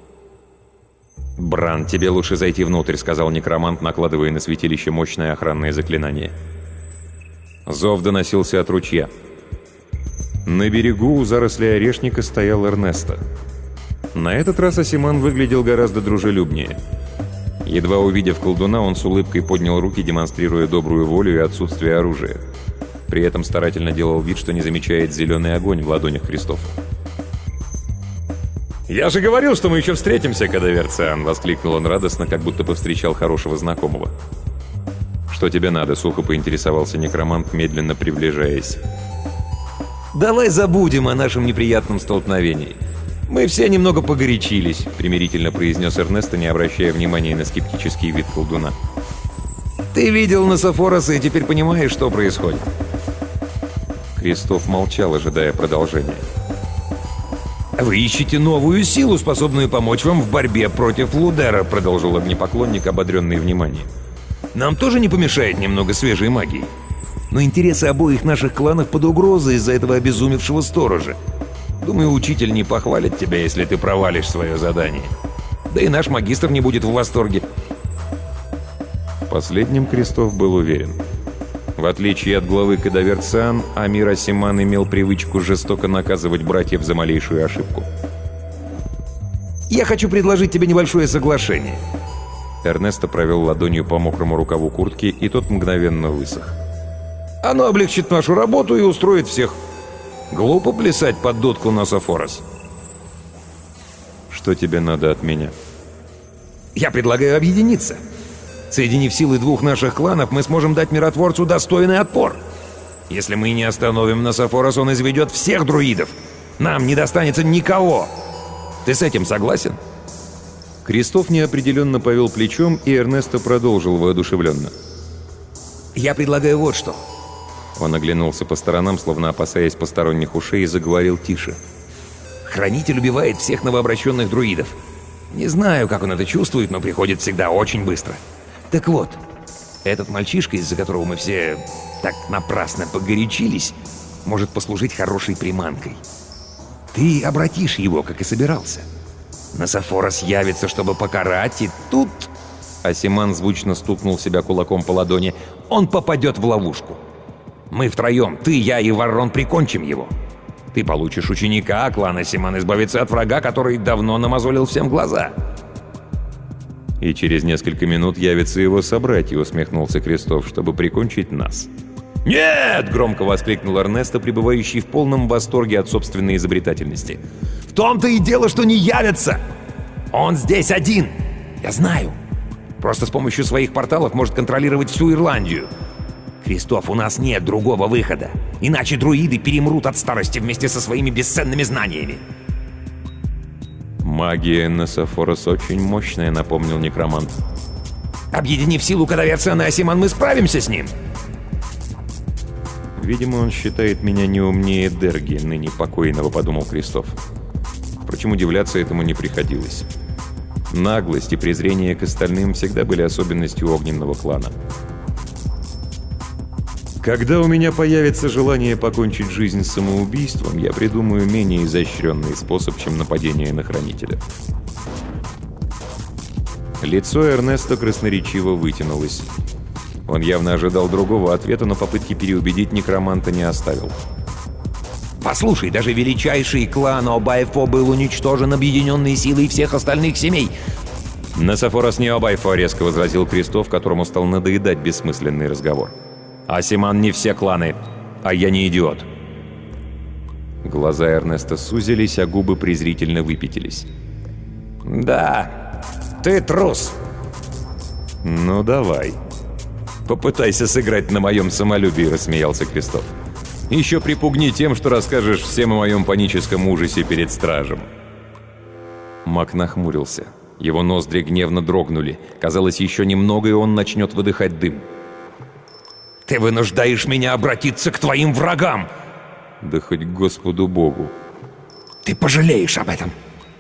B: «Бран, тебе лучше зайти внутрь», — сказал некромант, накладывая на святилище мощное охранное заклинание. Зов доносился от ручья. На берегу у зарослей орешника стоял Эрнесто. На этот раз Асиман выглядел гораздо дружелюбнее. Едва увидев колдуна, он с улыбкой поднял руки, демонстрируя добрую волю и отсутствие оружия. При этом старательно делал вид, что не замечает зеленый огонь в ладонях Крестов. «Я же говорил, что мы еще встретимся, кадаверциан!» — воскликнул он радостно, как будто повстречал хорошего знакомого. «Что тебе надо?» — сухо поинтересовался некромант, медленно приближаясь.
C: «Давай забудем о нашем неприятном столкновении. Мы все немного погорячились», — примирительно произнес Эрнесто, не обращая внимания на скептический вид колдуна. Ты видел Нософороса и теперь понимаешь, что происходит.
B: Кристоф молчал, ожидая продолжения.
C: «Вы ищете новую силу, способную помочь вам в борьбе против Лудера», продолжил огнепоклонник, ободренный вниманием. «Нам тоже не помешает немного свежей магии. Но интересы обоих наших кланов под угрозой из-за этого обезумевшего сторожа. Думаю, учитель не похвалит тебя, если ты провалишь свое задание. Да и наш магистр не будет в восторге».
B: В последнем Кристоф был уверен. В отличие от главы Кадаверциан, Амир Асиман имел привычку жестоко наказывать братьев за малейшую ошибку.
C: «Я хочу предложить тебе небольшое соглашение».
B: Эрнесто провел ладонью по мокрому рукаву куртки, и тот мгновенно высох.
C: «Оно облегчит нашу работу и устроит всех. Глупо плясать под дудку Нософорос».
B: «Что тебе надо от меня?»
C: «Я предлагаю объединиться. Соединив силы двух наших кланов, мы сможем дать миротворцу достойный отпор. Если мы не остановим Нософорос, он изведет всех друидов. Нам не достанется никого. Ты с этим согласен?»
B: Кристоф неопределенно повел плечом, и Эрнесто продолжил воодушевленно.
C: «Я предлагаю вот что».
B: Он оглянулся по сторонам, словно опасаясь посторонних ушей, и заговорил тише.
C: «Хранитель убивает всех новообращенных друидов. Не знаю, как он это чувствует, но приходит всегда очень быстро. Так вот, этот мальчишка, из-за которого мы все так напрасно погорячились, может послужить хорошей приманкой. Ты обратишь его, как и собирался. Нософорос явится, чтобы покарать, и тут...»
B: Асиман звучно стукнул себя кулаком по ладони.
C: «Он попадет в ловушку. Мы втроем, ты, я и Варрон, прикончим его. Ты получишь ученика, а клан Асиман избавится от врага, который давно намазолил всем глаза».
B: «И через несколько минут явятся его собратья», — усмехнулся Кристоф, «чтобы прикончить нас».
C: «Нет!» —
B: Громко воскликнул Эрнесто, пребывающий в полном восторге от собственной изобретательности.
C: «В том-то и дело, что не явится! Он здесь один! Я знаю! Просто с помощью своих порталов может контролировать всю Ирландию. Кристоф, у нас нет другого выхода, иначе друиды перемрут от старости вместе со своими бесценными знаниями».
B: «Магия Нософорос очень мощная», — напомнил некромант.
C: «Объединив силу Кадаверциана и Асиман, мы справимся с ним!»
B: «Видимо, он считает меня не умнее Дерги, ныне покойного», — подумал Кристоф. Впрочем, удивляться этому не приходилось. Наглость и презрение к остальным всегда были особенностью огненного клана. «Когда у меня появится желание покончить жизнь самоубийством, я придумаю менее изощренный способ, чем нападение на Хранителя». Лицо Эрнесто красноречиво вытянулось. Он явно ожидал другого ответа, но попытки переубедить некроманта не оставил.
C: «Послушай, даже величайший клан Обайфо был уничтожен объединенной силой всех остальных семей».
B: «Нософорос не Обайфо», — резко возразил Кристоф, которому стал надоедать бессмысленный разговор. «Асиман не все кланы, а я не идиот». Глаза Эрнеста сузились, а губы презрительно выпятились.
C: «Да, ты трус».
B: «Ну давай. Попытайся сыграть на моем самолюбии», — рассмеялся Кристоф. «Еще припугни тем, что расскажешь всем о моем паническом ужасе перед стражем». Маг нахмурился. Его ноздри гневно дрогнули. Казалось, еще немного, и он начнет выдыхать дым.
C: «Ты вынуждаешь меня обратиться к твоим врагам!»
B: «Да хоть к Господу Богу!»
C: «Ты пожалеешь об этом!»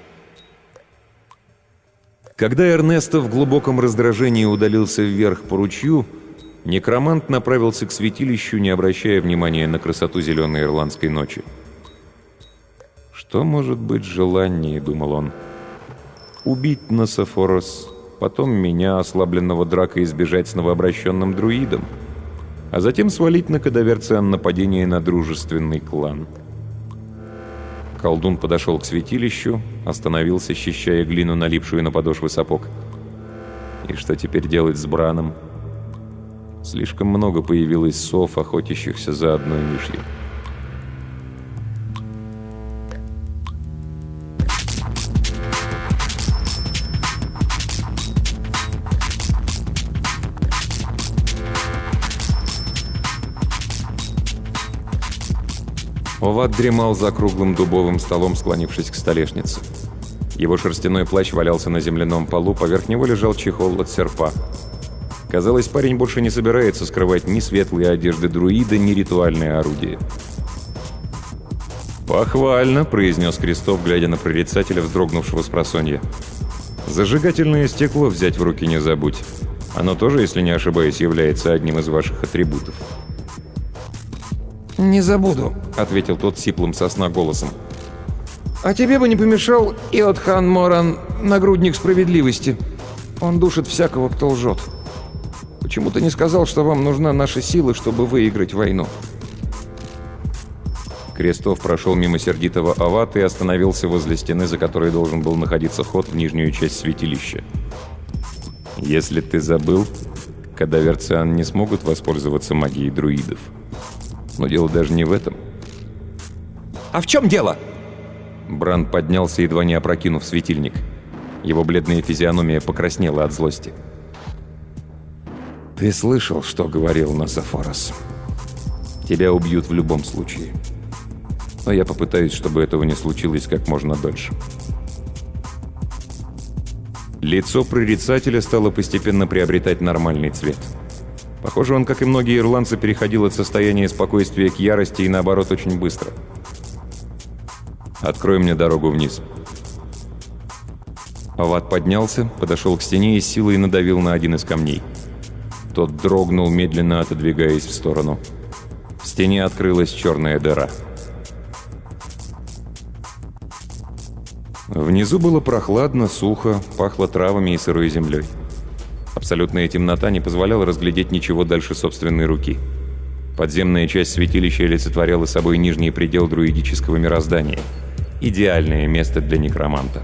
B: Когда Эрнесто в глубоком раздражении удалился вверх по ручью, некромант направился к святилищу, не обращая внимания на красоту зеленой ирландской ночи. «Что может быть желаннее?» — думал он. «Убить Нософорос, потом меня, ослабленного дракой, избежать с новообращенным друидом, а затем свалить на Кадаверциан нападение на дружественный клан». Колдун подошел к святилищу, остановился, счищая глину, налипшую на подошвы сапог. И что теперь делать с Браном? Слишком много появилось сов, охотящихся за одной мышью. Овад дремал за круглым дубовым столом, склонившись к столешнице. Его шерстяной плащ валялся на земляном полу, поверх него лежал чехол от серпа. Казалось, парень больше не собирается скрывать ни светлые одежды друида, ни ритуальные орудия. «Похвально», — произнес Крестов, глядя на прорицателя, вздрогнувшего спросонья. «Зажигательное стекло взять в руки не забудь. Оно тоже, если не ошибаюсь, является одним из ваших атрибутов».
E: «Не забуду»,
B: — ответил тот сиплым со сна голосом.
E: «А тебе бы не помешал Иотхан Моран, нагрудник справедливости. Он душит всякого, кто лжет. Почему ты не сказал, что вам нужна наша сила, чтобы выиграть войну?»
B: Крестов прошел мимо сердитого Авата и остановился возле стены, за которой должен был находиться ход в нижнюю часть святилища. «Если ты забыл, кадаверциан не смогут воспользоваться магией друидов. Но дело даже не в этом».
E: «А в чем дело?»
B: Бран поднялся, едва не опрокинув светильник. Его бледная физиономия покраснела от злости. «Ты слышал, что говорил Насафорос? Тебя убьют в любом случае. Но я попытаюсь, чтобы этого не случилось как можно дольше». Лицо прорицателя стало постепенно приобретать нормальный цвет. Похоже, он, как и многие ирландцы, переходил от состояния спокойствия к ярости и, наоборот, очень быстро. «Открой мне дорогу вниз». Ават поднялся, подошел к стене и с силой надавил на один из камней. Тот дрогнул, медленно отодвигаясь в сторону. В стене открылась черная дыра. Внизу было прохладно, сухо, пахло травами и сырой землей. Абсолютная темнота не позволяла разглядеть ничего дальше собственной руки. Подземная часть святилища олицетворяла собой нижний предел друидического мироздания. Идеальное место для некроманта.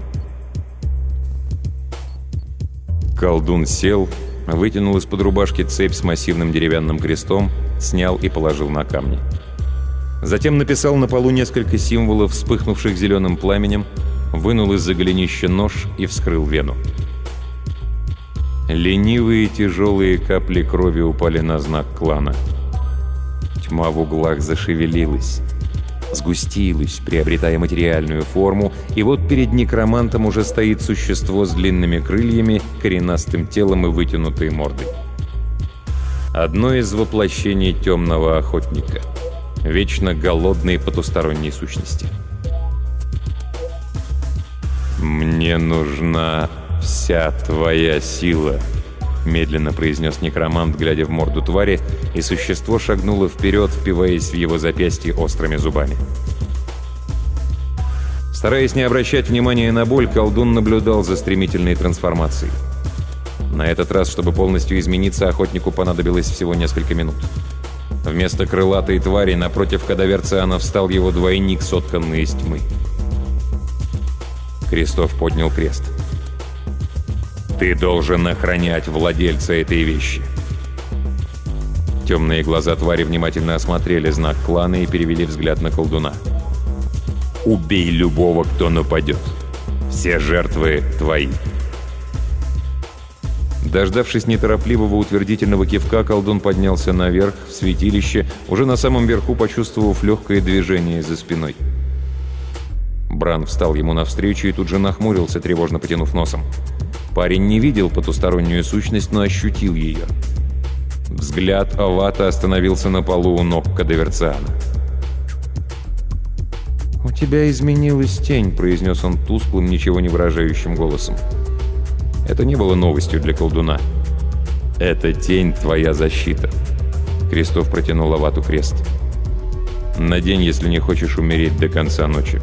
B: Колдун сел, вытянул из-под рубашки цепь с массивным деревянным крестом, снял и положил на камни. Затем написал на полу несколько символов, вспыхнувших зеленым пламенем, вынул из-за голенища нож и вскрыл вену. Ленивые тяжелые капли крови упали на знак клана. Тьма в углах зашевелилась, сгустилась, приобретая материальную форму, и вот перед некромантом уже стоит существо с длинными крыльями, коренастым телом и вытянутой мордой. Одно из воплощений темного охотника, вечно голодной потусторонней сущности. «Мне нужна вся твоя сила», — медленно произнес некромант, глядя в морду твари, и существо шагнуло вперед, впиваясь в его запястье острыми зубами. Стараясь не обращать внимания на боль, колдун наблюдал за стремительной трансформацией. На этот раз, чтобы полностью измениться, охотнику понадобилось всего несколько минут. Вместо крылатой твари напротив кадаверциана встал его двойник, сотканный из тьмы. Крестов поднял крест. «Ты должен охранять владельца этой вещи». Темные глаза твари внимательно осмотрели знак клана и перевели взгляд на колдуна. «Убей любого, кто нападет. Все жертвы твои». Дождавшись неторопливого утвердительного кивка, колдун поднялся наверх, в святилище, уже на самом верху почувствовав легкое движение за спиной. Бран встал ему навстречу и тут же нахмурился, тревожно потянув носом. Парень не видел потустороннюю сущность, но ощутил ее. Взгляд Авата остановился на полу у ног кадаверциана. «У тебя изменилась тень», — произнес он тусклым, ничего не выражающим голосом. Это не было новостью для колдуна. «Эта тень — твоя защита». Крестов протянул Авату крест. «Надень, если не хочешь умереть до конца ночи».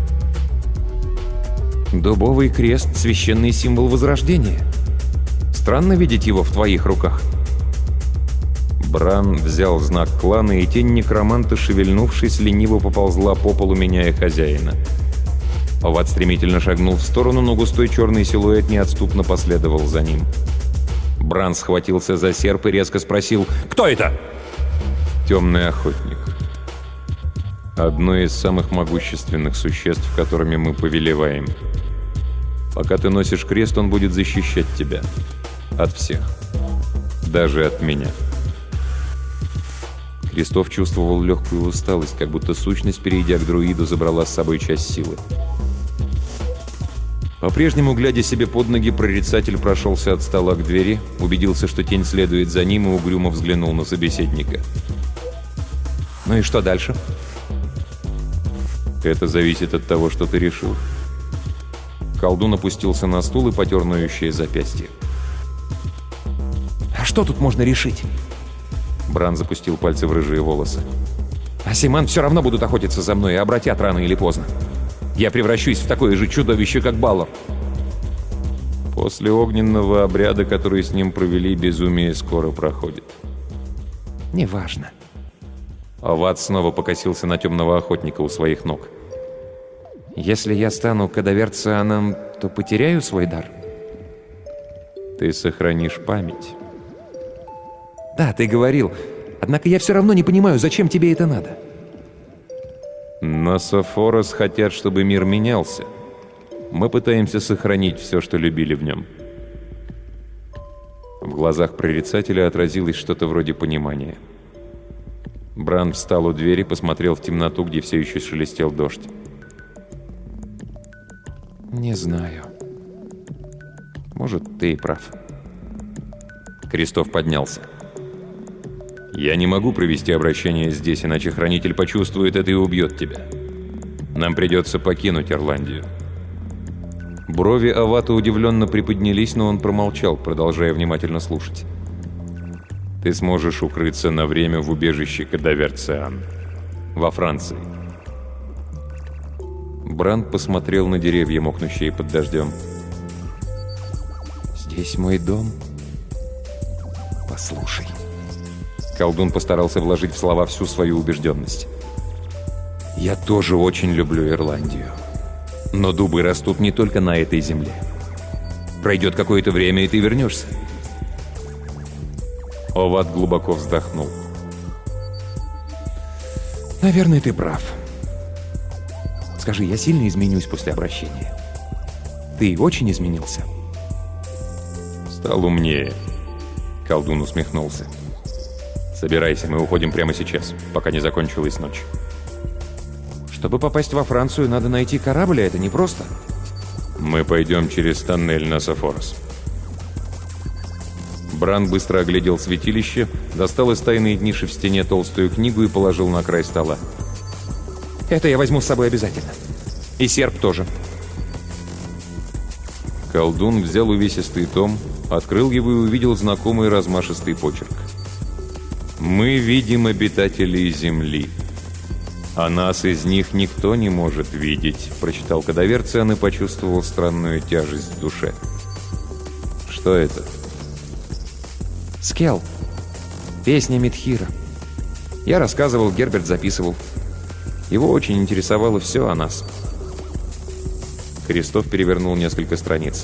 E: «Дубовый крест — священный символ Возрождения. Странно видеть его в твоих руках».
B: Бран взял знак клана, и тень некроманта, шевельнувшись, лениво поползла по полу, меняя хозяина. Ават стремительно шагнул в сторону, но густой черный силуэт неотступно последовал за ним. Бран схватился за серп и резко спросил: «Кто это?» «Темный охотник. Одно из самых могущественных существ, которыми мы повелеваем. Пока ты носишь крест, он будет защищать тебя. От всех. Даже от меня». Крестов чувствовал легкую усталость, как будто сущность, перейдя к друиду, забрала с собой часть силы. По-прежнему, глядя себе под ноги, прорицатель прошелся от стола к двери, убедился, что тень следует за ним, и угрюмо взглянул на собеседника.
E: Ну и что дальше?
B: «Это зависит от того, что ты решил». Колдун опустился на стул и потер ноющее запястье.
E: А что тут можно решить?
B: Бран запустил пальцы в рыжие волосы.
E: Асиман все равно будут охотиться за мной и обратят рано или поздно. Я превращусь в такое же чудовище, как Баллар.
B: После огненного обряда, который с ним провели, безумие скоро проходит.
E: Неважно.
B: Ават снова покосился на темного охотника у своих ног.
E: Если я стану кадаверцианом, то потеряю свой дар?
B: Ты сохранишь память.
E: Да, ты говорил. Однако я все равно не понимаю, зачем тебе это надо.
B: Насофорос хотят, чтобы мир менялся. Мы пытаемся сохранить все, что любили в нем. В глазах прорицателя отразилось что-то вроде понимания. Бран встал у двери, посмотрел в темноту, где все еще шелестел дождь.
E: Не знаю. Может, ты и прав.
B: Крестов поднялся. «Я не могу провести обращение здесь, иначе Хранитель почувствует это и убьет тебя. Нам придется покинуть Ирландию». Брови Авата удивленно приподнялись, но он промолчал, продолжая внимательно слушать. «Ты сможешь укрыться на время в убежище Кадаверциан. Во Франции». Бран посмотрел на деревья, мокнущие под дождем.
E: «Здесь мой дом. Послушай».
B: Колдун постарался вложить в слова всю свою убежденность. «Я тоже очень люблю Ирландию. Но дубы растут не только на этой земле. Пройдет какое-то время, и ты вернешься». Оват глубоко вздохнул.
E: «Наверное, ты прав. Скажи, я сильно изменюсь после обращения? Ты очень изменился?»
B: «Стал умнее», — колдун усмехнулся. «Собирайся, мы уходим прямо сейчас, пока не закончилась ночь».
E: «Чтобы попасть во Францию, надо найти корабль, а это непросто».
B: «Мы пойдем через тоннель Насофорос». Бран быстро оглядел святилище, достал из тайной ниши в стене толстую книгу и положил на край стола.
E: «Это я возьму с собой обязательно. И серп тоже».
B: Колдун взял увесистый том, открыл его и увидел знакомый размашистый почерк. «Мы видим обитателей Земли. А нас из них никто не может видеть», — прочитал Кадаверциан и почувствовал странную тяжесть в душе. «Что это?»
E: «Скелл. Песня Мидхира. Я рассказывал, Герберт записывал. Его очень интересовало все о нас».
B: Крестов перевернул несколько страниц.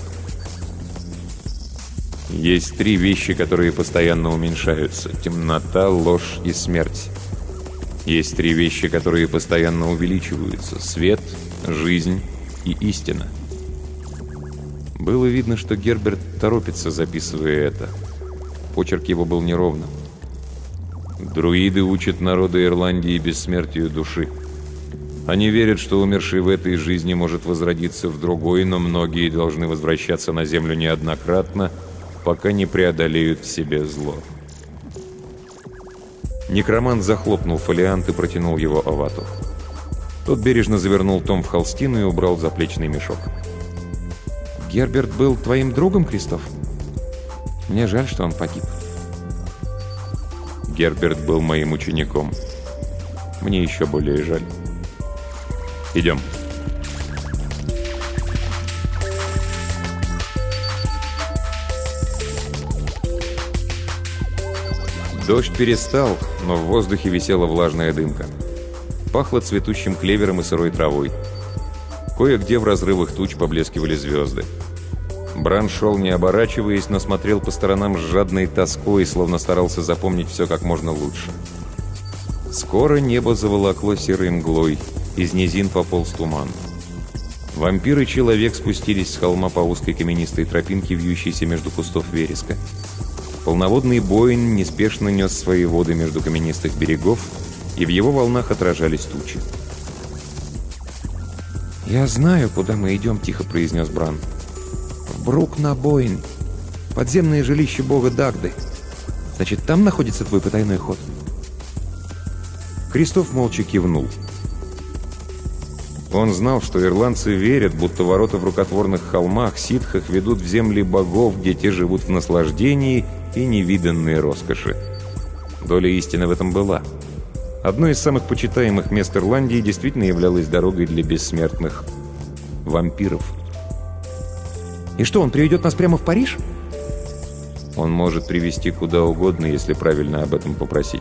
B: «Есть 3 вещи, которые постоянно уменьшаются: темнота, ложь и смерть. Есть 3 вещи, которые постоянно увеличиваются: свет, жизнь и истина». Было видно, что Герберт торопится, записывая это. Почерк его был неровным. Друиды учат народы Ирландии бессмертию души. Они верят, что умерший в этой жизни может возродиться в другой, но многие должны возвращаться на землю неоднократно, пока не преодолеют в себе зло. Некромант захлопнул фолиант и протянул его Авату. Тот бережно завернул том в холстину и убрал в заплечный мешок.
E: «Герберт был твоим другом, Крестов? Мне жаль, что он погиб».
B: «Герберт был моим учеником. Мне еще более жаль. Идем». Дождь перестал, но в воздухе висела влажная дымка. Пахло цветущим клевером и сырой травой. Кое-где в разрывах туч поблескивали звезды. Бран шел, не оборачиваясь, но смотрел по сторонам с жадной тоской, словно старался запомнить все как можно лучше. Скоро небо заволокло серой мглой, из низин пополз туман. Вампир и человек спустились с холма по узкой каменистой тропинке, вьющейся между кустов вереска. Полноводный Боин неспешно нес свои воды между каменистых берегов, и в его волнах отражались тучи.
E: «Я знаю, куда мы идем», — тихо произнес Бран. «В Брук-на-Бойн. Подземное жилище бога Дагды. Значит, там находится твой потайной ход?»
B: Кристоф молча кивнул. Он знал, что ирландцы верят, будто ворота в рукотворных холмах, ситхах ведут в земли богов, где те живут в наслаждении и невиданной роскоши. Доля истины в этом была. Одно из самых почитаемых мест Ирландии действительно являлось дорогой для бессмертных вампиров.
E: «И что, он приведет нас прямо в Париж?»
B: Он может привести куда угодно, если правильно об этом попросить.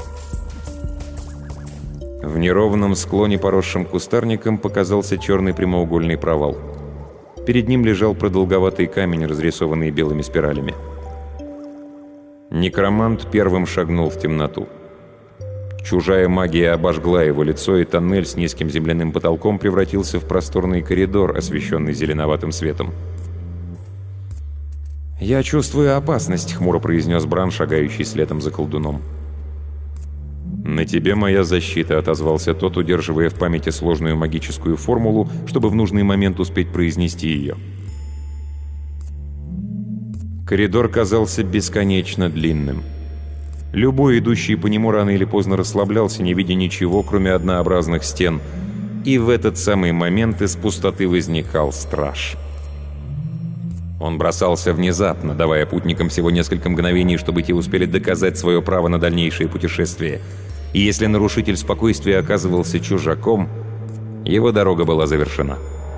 B: В неровном склоне, поросшем кустарником, показался черный прямоугольный провал. Перед ним лежал продолговатый камень, разрисованный белыми спиралями. Некромант первым шагнул в темноту. Чужая магия обожгла его лицо, и тоннель с низким земляным потолком превратился в просторный коридор, освещенный зеленоватым светом.
E: «Я чувствую опасность», — хмуро произнес Бран, шагающий следом за колдуном.
B: «На тебе моя защита», — отозвался тот, удерживая в памяти сложную магическую формулу, чтобы в нужный момент успеть произнести ее. Коридор казался бесконечно длинным. Любой, идущий по нему, рано или поздно расслаблялся, не видя ничего, кроме однообразных стен. И в этот самый момент из пустоты возникал страж. Он бросался внезапно, давая путникам всего несколько мгновений, чтобы те успели доказать свое право на дальнейшее путешествие. И если нарушитель спокойствия оказывался чужаком, его дорога была завершена.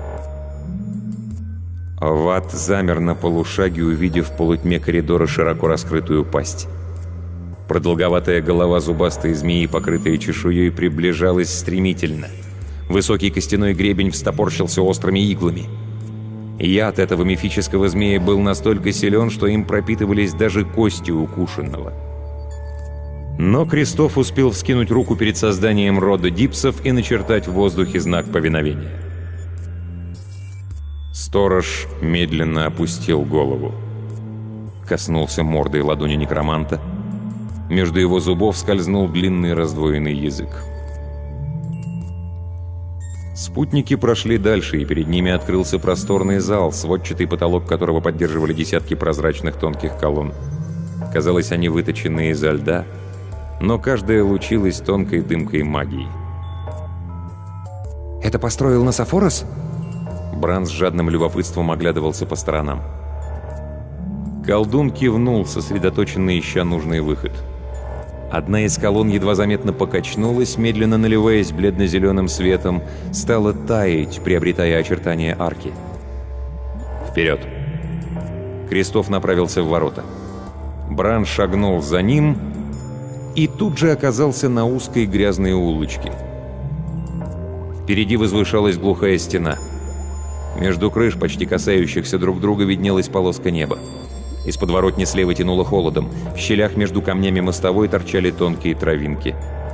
B: Ват замер на полушаге, увидев в полутьме коридора широко раскрытую пасть. Продолговатая голова зубастой змеи, покрытая чешуей, приближалась стремительно. Высокий костяной гребень встопорщился острыми иглами. Яд этого мифического змея был настолько силен, что им пропитывались даже кости укушенного. Но Кристоф успел вскинуть руку перед созданием рода дипсов и начертать в воздухе знак повиновения. Сторож медленно опустил голову. Коснулся мордой ладони некроманта. Между его зубов скользнул длинный раздвоенный язык. Спутники прошли дальше, и перед ними открылся просторный зал, сводчатый потолок которого поддерживали десятки прозрачных тонких колонн. Казалось, они выточены изо льда, но каждая лучилась тонкой дымкой магии.
E: «Это построил Нософорос?»
B: Бран с жадным любопытством оглядывался по сторонам. Колдун кивнул, сосредоточенно ища нужный выход. Одна из колонн едва заметно покачнулась, медленно наливаясь бледно-зеленым светом, стала таять, приобретая очертания арки. «Вперед!» Кристоф направился в ворота. Бран шагнул за ним и тут же оказался на узкой грязной улочке. Впереди возвышалась глухая стена. Между крыш, почти касающихся друг друга, виднелась полоска неба. Из подворотни слева тянуло холодом. В щелях между камнями мостовой торчали тонкие травинки.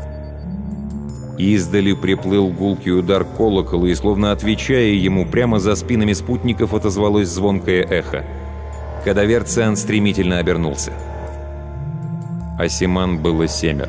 B: Издали приплыл гулкий удар колокола, и, словно отвечая ему, прямо за спинами спутников отозвалось звонкое эхо. Кадаверциан стремительно обернулся. Асиман было 7.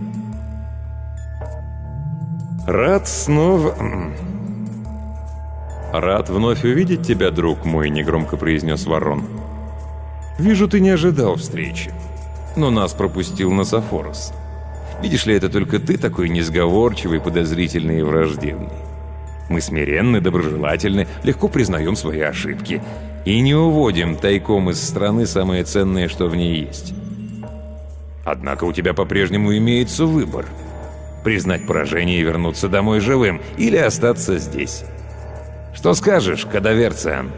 B: «Рад вновь увидеть тебя, друг мой», — негромко произнес Ворон. «Вижу, ты не ожидал встречи, но нас пропустил Нософорос. Видишь ли, это только ты такой несговорчивый, подозрительный и враждебный. Мы смиренны, доброжелательны, легко признаем свои ошибки и не уводим тайком из страны самое ценное, что в ней есть. Однако у тебя по-прежнему имеется выбор — признать поражение и вернуться домой живым, или остаться здесь. Что скажешь, Кадаверциан?»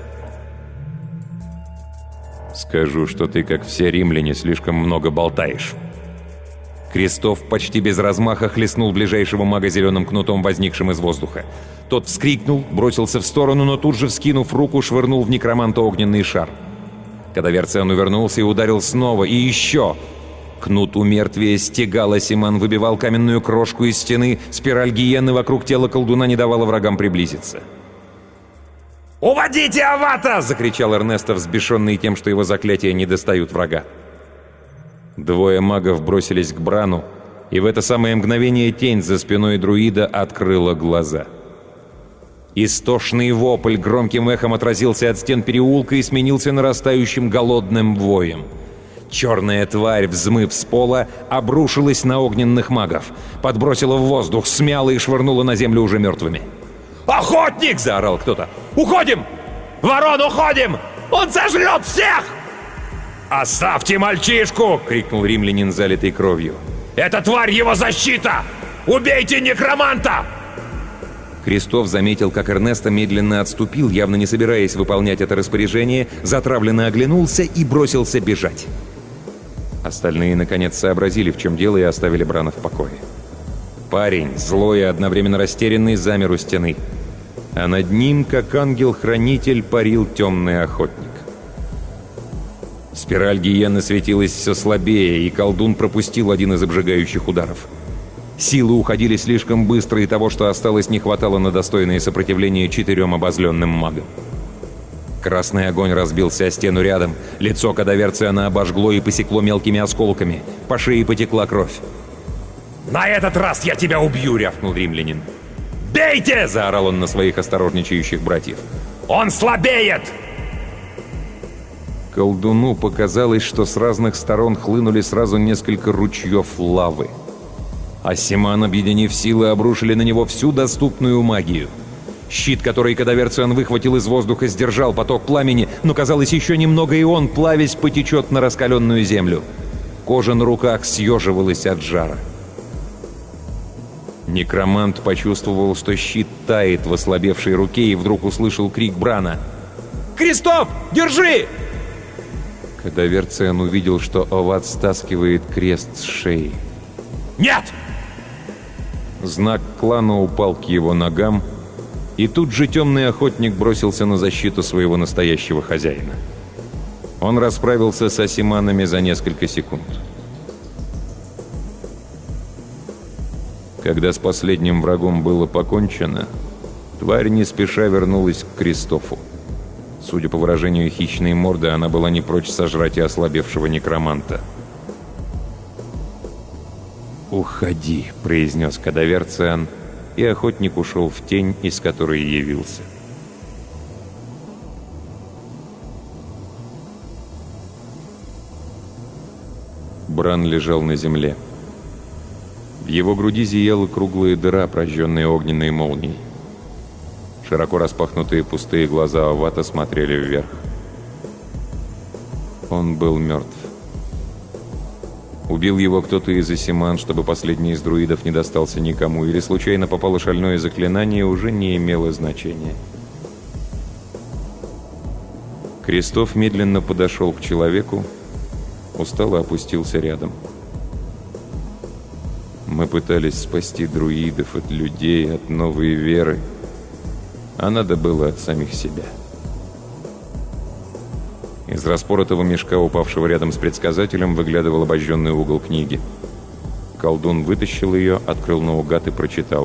B: «Скажу, что ты, как все римляне, слишком много болтаешь». Кристоф почти без размаха хлестнул ближайшего мага зеленым кнутом, возникшим из воздуха. Тот вскрикнул, бросился в сторону, но тут же, вскинув руку, швырнул в некроманта огненный шар. Кадаверциан увернулся и ударил снова, и еще. Кнут у мертвия стегал Асиман, выбивал каменную крошку из стены, спираль гиены вокруг тела колдуна не давала врагам приблизиться. «Уводите Авата!» — закричал Эрнесто, взбешенный тем, что его заклятия не достают врага. Двое магов бросились к Брану, и в это самое мгновение тень за спиной друида открыла глаза. Истошный вопль громким эхом отразился от стен переулка и сменился нарастающим голодным воем. Черная тварь, взмыв с пола, обрушилась на огненных магов, подбросила в воздух, смяла и швырнула на землю уже мертвыми.
C: «Охотник!» — заорал кто-то. «Уходим! Ворон, уходим! Он сожрет всех!» «Оставьте мальчишку!» — крикнул римлянин, залитый кровью. «Эта тварь его защита! Убейте некроманта!»
B: Кристоф заметил, как Эрнесто медленно отступил, явно не собираясь выполнять это распоряжение, затравленно оглянулся и бросился бежать. Остальные, наконец, сообразили, в чем дело, и оставили Брана в покое. Парень, злой и одновременно растерянный, замер у стены. А над ним, как ангел-хранитель, парил темный охотник. Спираль гиены светилась все слабее, и колдун пропустил один из обжигающих ударов. Силы уходили слишком быстро, и того, что осталось, не хватало на достойное сопротивление 4 обозленным магам. Красный огонь разбился о стену рядом, лицо кадаверциана обожгло и посекло мелкими осколками, по шее потекла кровь.
C: «На этот раз я тебя убью!» — рявкнул римлянин. «Бейте!» — заорал он на своих осторожничающих братьев. «Он слабеет!»
B: Колдуну показалось, что с разных сторон хлынули сразу несколько ручьев лавы. Асиман, объединив силы, обрушили на него всю доступную магию. Щит, который кадаверциан выхватил из воздуха, сдержал поток пламени, но, казалось, еще немного, и он, плавясь, потечет на раскаленную землю. Кожа на руках съеживалась от жара. Некромант почувствовал, что щит тает в ослабевшей руке, и вдруг услышал крик Брана.
C: «Кристоф, держи!»
B: Кадаверциан увидел, что Оват стаскивает крест с шеи.
C: «Нет!»
B: Знак клана упал к его ногам, и тут же темный охотник бросился на защиту своего настоящего хозяина. Он расправился с асиманами за несколько секунд. Когда с последним врагом было покончено, тварь не спеша вернулась к Кристофу. Судя по выражению хищной морды, она была не прочь сожрать и ослабевшего некроманта. «Уходи», — произнес кадаверциан, и охотник ушел в тень, из которой явился. Бран лежал на земле. В его груди зияла круглая дыра, прожженная огненной молнией. Широко распахнутые пустые глаза Овата смотрели вверх. Он был мертв. Убил его кто-то из асиман, чтобы последний из друидов не достался никому, или случайно попало шальное заклинание, уже не имело значения. Кристоф медленно подошел к человеку, устало опустился рядом. Мы пытались спасти друидов от людей, от новой веры, а надо было от самих себя. Из распоротого мешка, упавшего рядом с предсказателем, выглядывал обожженный угол книги. Колдун вытащил ее, открыл наугад и прочитал.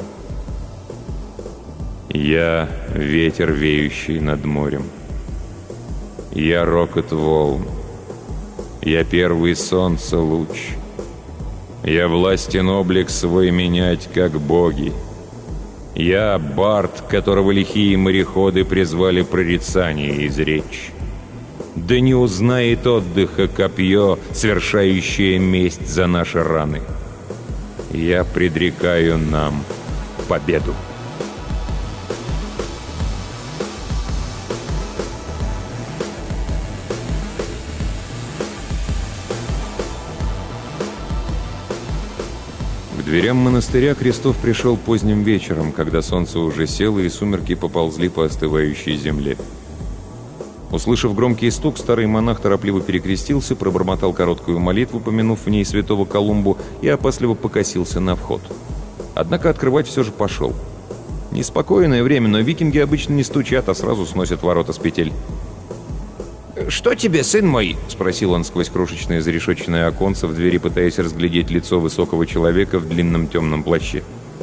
B: «Я — ветер, веющий над морем. Я — рокот волн. Я — первый солнца луч. Я властен облик свой менять, как боги. Я — бард, которого лихие мореходы призвали прорицание изречь. Да не узнает отдыха копье, свершающее месть за наши раны. Я предрекаю нам победу». К дверям монастыря Кристоф пришел поздним вечером, когда солнце уже село и сумерки поползли по остывающей земле. Услышав громкий стук, старый монах торопливо перекрестился, пробормотал короткую молитву, помянув в ней святого Колумбу, и опасливо покосился на вход. Однако открывать все же пошел. Неспокойное время, но викинги обычно не стучат, а сразу сносят ворота с петель. «Что тебе, сын мой?» — спросил он сквозь крошечное зарешеченное оконце в двери, пытаясь разглядеть лицо высокого человека в длинном темном плаще.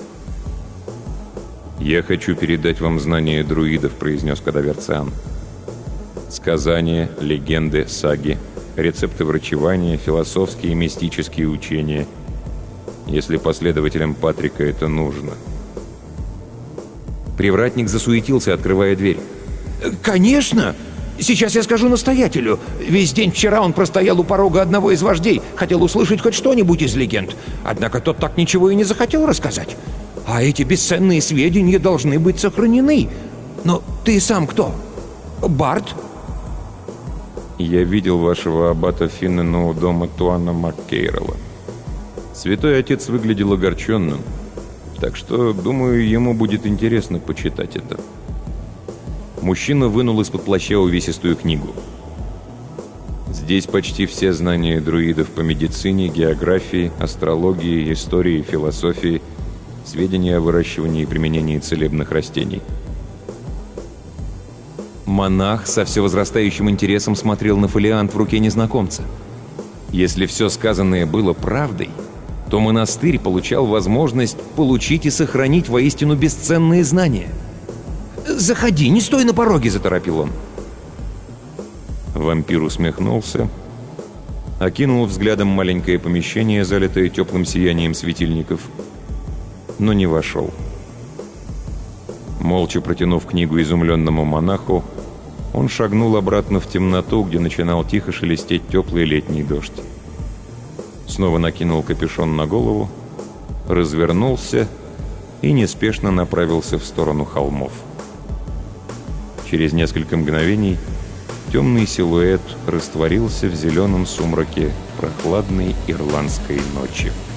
B: «Я хочу передать вам знания друидов», — произнес кадаверциан. «Сказания, легенды, саги, рецепты врачевания, философские и мистические учения, если последователям Патрика это нужно». Привратник засуетился, открывая дверь.
C: «Конечно! Сейчас я скажу настоятелю. Весь день вчера он простоял у порога одного из вождей, хотел услышать хоть что-нибудь из легенд. Однако тот так ничего и не захотел рассказать. А эти бесценные сведения должны быть сохранены. Но ты сам кто? Барт?»
B: «Я видел вашего аббата Финнена у дома Туана Маккейрелла. Святой отец выглядел огорченным, так что, думаю, ему будет интересно почитать это». Мужчина вынул из-под плаща увесистую книгу. Здесь почти все знания друидов по медицине, географии, астрологии, истории, философии, сведения о выращивании и применении целебных растений. Монах со все возрастающим интересом смотрел на фолиант в руке незнакомца. Если все сказанное было правдой, то монастырь получал возможность получить и сохранить воистину бесценные знания.
C: «Заходи, не стой на пороге!» — заторопил он.
B: Вампир усмехнулся, окинул взглядом маленькое помещение, залитое теплым сиянием светильников, но не вошел. Молча протянув книгу изумленному монаху, он шагнул обратно в темноту, где начинал тихо шелестеть теплый летний дождь. Снова накинул капюшон на голову, развернулся и неспешно направился в сторону холмов. Через несколько мгновений темный силуэт растворился в зеленом сумраке прохладной ирландской ночи.